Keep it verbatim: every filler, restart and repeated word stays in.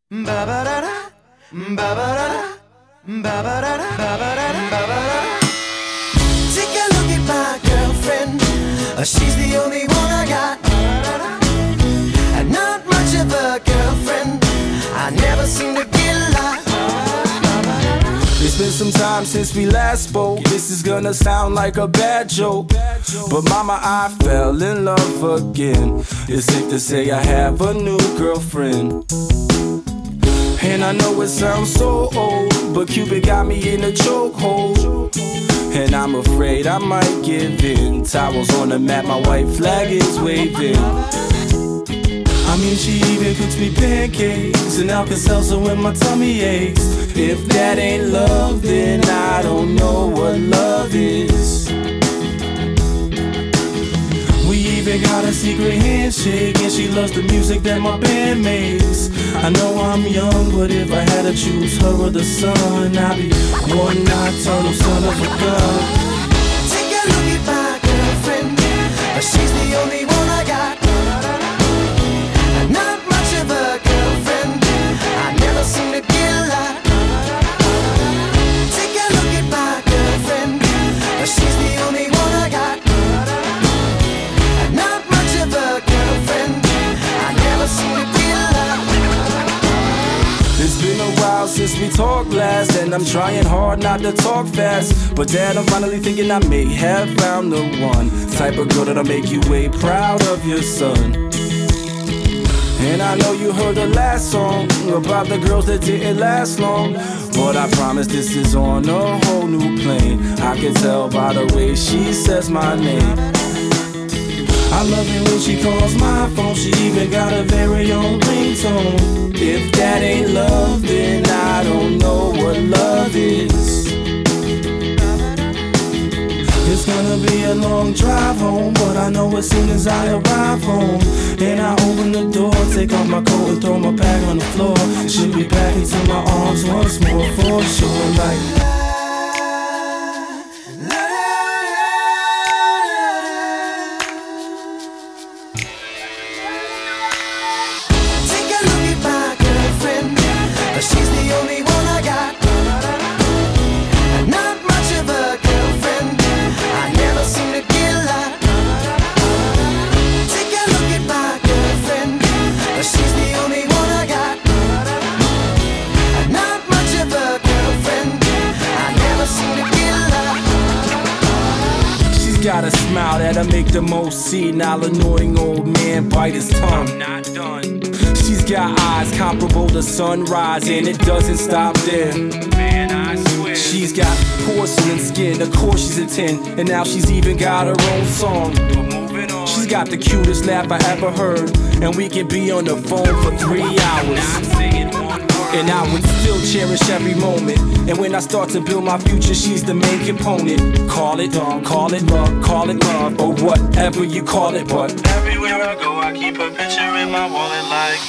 Take a look at my girlfriend. Uh, she's the only one I got. And not much of a girlfriend. I never seem to get a lot. It's been some time since we last spoke. This is gonna sound like a bad joke, but mama, I fell in love again. It's safe to say I have a new girlfriend. And I know it sounds so old, but Cupid got me in a chokehold. And I'm afraid I might give in. Towels on the mat, my white flag is waving. I mean, she even cooks me pancakes and Alka-Seltzer when my tummy aches. If that ain't love, then I don't know what love is. We even got a secret handshake, and she loves the music that my band makes. I know I'm young, but if I had to choose her or the sun, I'd be one nocturnal son of a gun. Take a look at my girlfriend. She's the only one I got. Not much of a girlfriend. I never seem to get a lot. Take a look at my girlfriend. She's the only one I got. Not much of a girlfriend. I never seem to get a lot. It's been a while since we talked last, and I'm trying hard not to talk fast. But Dad, I'm finally thinking I may have found the one type of girl that'll make you way proud of your son. And I know you heard the last song about the girls that didn't last long, but I promise this is on a whole new plane. I can tell by the way she says my name. I love it when she calls my phone. She even got a very own ringtone. If that ain't love, then I don't know what love is. It's gonna be a long drive home, but I know as soon as I arrive home and I open the door, take off my coat and throw my bag on the floor, she'll be back into my arms once more for sure. Like take a look at my girlfriend. She's the only one I got. Not much of a girlfriend. I never seem to get a lot. Take a look at my girlfriend. She's the only one I got. Not much of a girlfriend. I never seem to get a lot. she's got a smile that'll make the most senile, annoying old man bite his tongue. I'm not done. She's got eyes comparable to sunrise, and it doesn't stop there. Man, I swear. She's got porcelain skin, of course she's a ten, and now she's even got her own song. But moving on. She's got the cutest laugh I ever heard, and we can be on the phone for three hours. Not saying one word. And I would still cherish every moment. And when I start to build my future, she's the main component. Call it dumb, call it love, call it love, or whatever you call it, but everywhere I go, I keep a picture in my wallet like